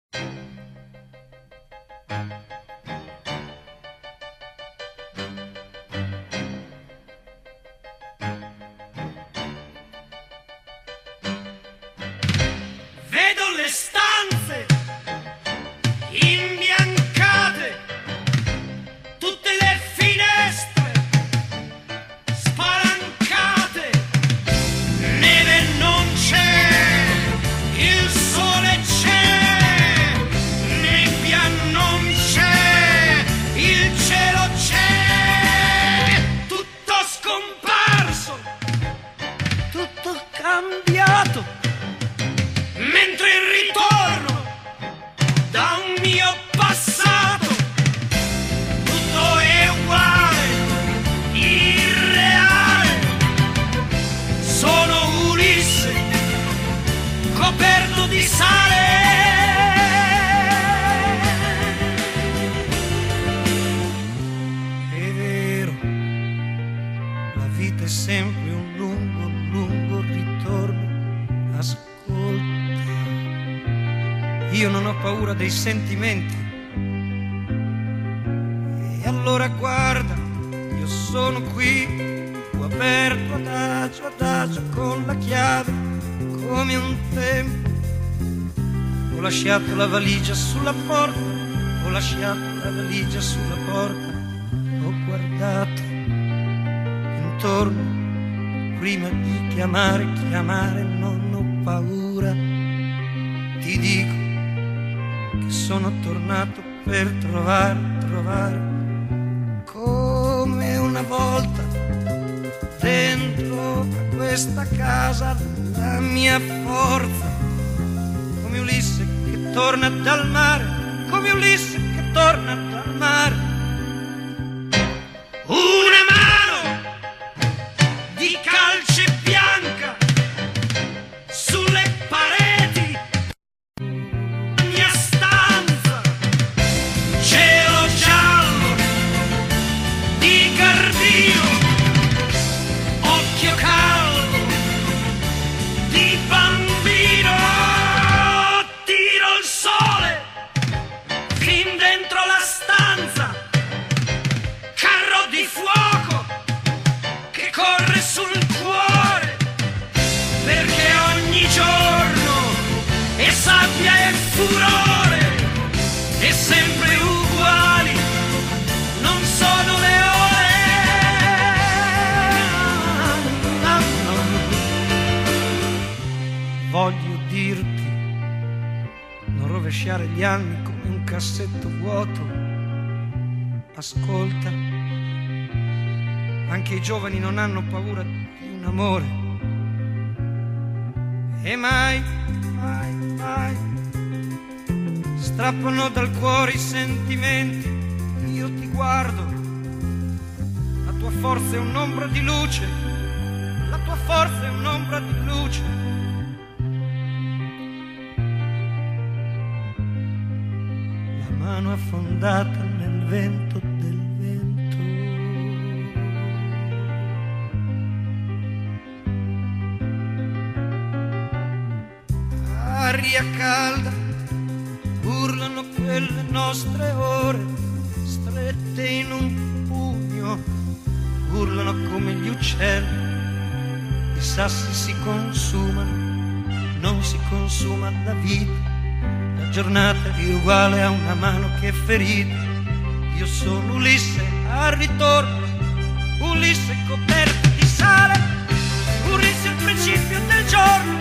Vedo le stanze imbiancate, tutte le finestre spalancate, neve non c'è, il sole c'è, nebbia non c'è, il cielo c'è, tutto scomparso, tutto cambiato. Mentre ritorno da un mio passato, tutto è uguale, irreale. Sono Ulisse, coperto di sale. È vero, la vita è sempre un lungo ritorno. Ascolta, io non ho paura dei sentimenti. E allora guarda, io sono qui, ho aperto adagio con la chiave, come un tempo. Ho lasciato la valigia sulla porta, ho lasciato la valigia sulla porta. Ho guardato intorno prima di chiamare, non ho paura. Ti dico che sono tornato per trovare come una volta dentro a questa casa la mia forza, come Ulisse che torna dal mare, come Ulisse che torna dal mare. Una mano di calce bianca sulle pareti, mia stanza, cielo giallo di Gardino, occhio caldo di bambino, tiro il sole fin dentro la stanza, carro di fuoco che corre sul cuore, perché ogni giorno è sabbia e furore, e sempre uguali non sono le ore. Voglio dirti, non rovesciare gli anni come un cassetto vuoto. Ascolta, anche i giovani non hanno paura di un amore. E mai strappano dal cuore i sentimenti. Io ti guardo, la tua forza è un'ombra di luce, la tua forza è un'ombra di luce. La mano affondata nel vento del vento. Aria calda, urlano quelle nostre ore, strette in un pugno, urlano come gli uccelli. I sassi si consumano, non si consuma la vita, la giornata è uguale a una mano che è ferita. Io sono Ulisse al ritorno, Ulisse coperto di sale, Ulisse il principio del giorno.